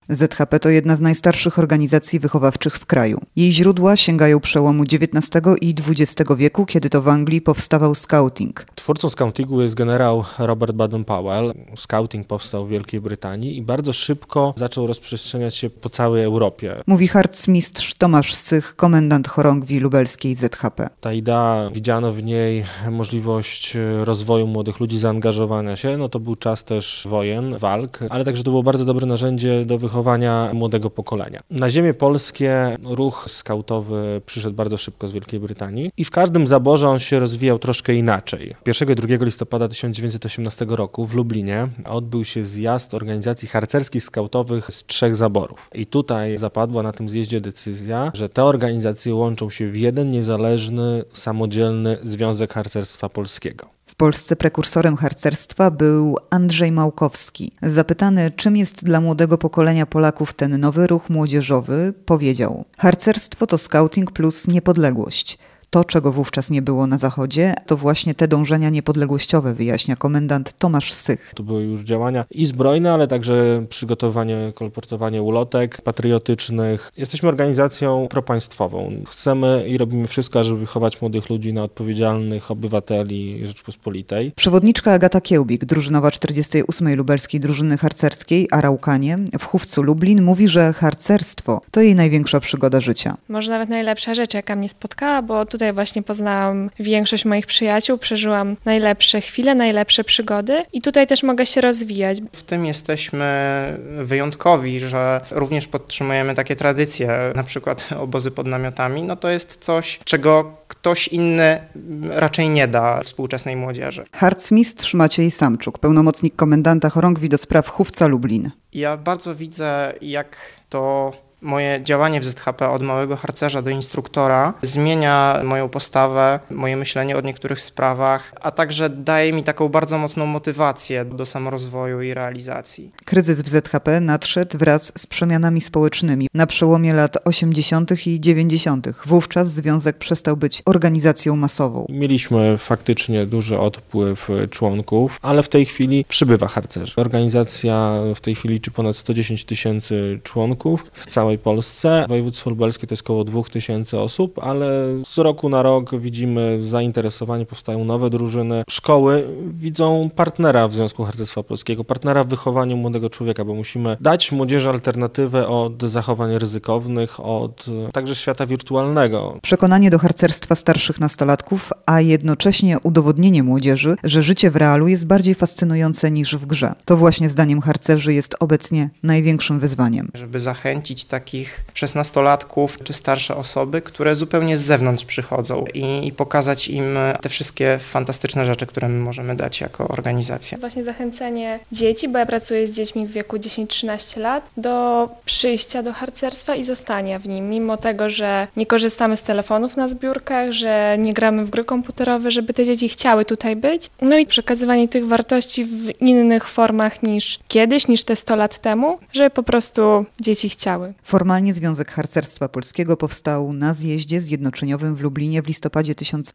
ZHP to jedna z najstarszych organizacji wychowawczych w kraju. Jej źródła sięgają przełomu XIX i XX wieku, kiedy to w Anglii powstawał skauting. Twórcą skautingu jest generał Robert Baden-Powell. Skauting powstał w Wielkiej Brytanii i bardzo szybko zaczął rozprzestrzeniać się po całej Europie. Mówi harcmistrz Tomasz Sych, komendant chorągwi lubelskiej ZHP. Ta idea, widziano w niej możliwość rozwoju młodych ludzi, zaangażowania się. To był czas też wojen, walk, ale także to było bardzo dobre narzędzie do wychowania młodego pokolenia. Na ziemię polskie ruch skautowy przyszedł bardzo szybko z Wielkiej Brytanii i w każdym zaborze on się rozwijał troszkę inaczej. 1 i 2 listopada 1918 roku w Lublinie odbył się zjazd organizacji harcerskich skautowych z 3 zaborów. I tutaj zapadła na tym zjeździe decyzja, że te organizacje łączą się w jeden niezależny, samodzielny Związek Harcerstwa Polskiego. W Polsce prekursorem harcerstwa był Andrzej Małkowski. Zapytany, czym jest dla młodego pokolenia Polaków ten nowy ruch młodzieżowy, powiedział: harcerstwo to skauting plus niepodległość. To, czego wówczas nie było na Zachodzie, to właśnie te dążenia niepodległościowe, wyjaśnia komendant Tomasz Sych. To były już działania i zbrojne, ale także przygotowanie, kolportowanie ulotek patriotycznych. Jesteśmy organizacją propaństwową. Chcemy i robimy wszystko, żeby wychować młodych ludzi na odpowiedzialnych obywateli Rzeczypospolitej. Przewodniczka Agata Kiełbik, drużynowa 48. lubelskiej drużyny harcerskiej Araukanie w Chówcu Lublin, mówi, że harcerstwo to jej największa przygoda życia. Może nawet najlepsza rzecz, jaka mnie spotkała, bo tutaj właśnie poznałam większość moich przyjaciół, przeżyłam najlepsze chwile, najlepsze przygody i tutaj też mogę się rozwijać. W tym jesteśmy wyjątkowi, że również podtrzymujemy takie tradycje, na przykład obozy pod namiotami. To jest coś, czego ktoś inny raczej nie da współczesnej młodzieży. Harcmistrz Maciej Samczuk, pełnomocnik komendanta chorągwi do spraw Chówca Lublin. Ja bardzo widzę, jak to moje działanie w ZHP od małego harcerza do instruktora zmienia moją postawę, moje myślenie o niektórych sprawach, a także daje mi taką bardzo mocną motywację do samorozwoju i realizacji. Kryzys w ZHP nadszedł wraz z przemianami społecznymi na przełomie lat 80. i 90. Wówczas związek przestał być organizacją masową. Mieliśmy faktycznie duży odpływ członków, ale w tej chwili przybywa harcerzy. Organizacja w tej chwili liczy ponad 110 000 członków w całej Polsce. Województwo lubelskie to jest około 2000 osób, ale z roku na rok widzimy zainteresowanie, powstają nowe drużyny. Szkoły widzą partnera w Związku Harcerstwa Polskiego, partnera w wychowaniu młodego człowieka, bo musimy dać młodzieży alternatywę od zachowań ryzykownych, od także świata wirtualnego. Przekonanie do harcerstwa starszych nastolatków, a jednocześnie udowodnienie młodzieży, że życie w realu jest bardziej fascynujące niż w grze. To właśnie zdaniem harcerzy jest obecnie największym wyzwaniem. Żeby zachęcić takich 16-latków czy starsze osoby, które zupełnie z zewnątrz przychodzą i pokazać im te wszystkie fantastyczne rzeczy, które my możemy dać jako organizacja. Właśnie zachęcenie dzieci, bo ja pracuję z dziećmi w wieku 10-13 lat, do przyjścia do harcerstwa i zostania w nim, mimo tego, że nie korzystamy z telefonów na zbiórkach, że nie gramy w gry komputerowe, żeby te dzieci chciały tutaj być. I przekazywanie tych wartości w innych formach niż kiedyś, niż te 100 lat temu, żeby po prostu dzieci chciały. Formalnie Związek Harcerstwa Polskiego powstał na zjeździe zjednoczeniowym w Lublinie w listopadzie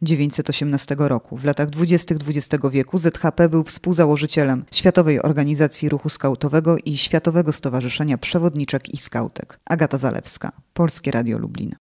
1918 roku. W latach 20. XX wieku ZHP był współzałożycielem Światowej Organizacji Ruchu Skautowego i Światowego Stowarzyszenia Przewodniczek i Skautek. Agata Zalewska, Polskie Radio Lublin.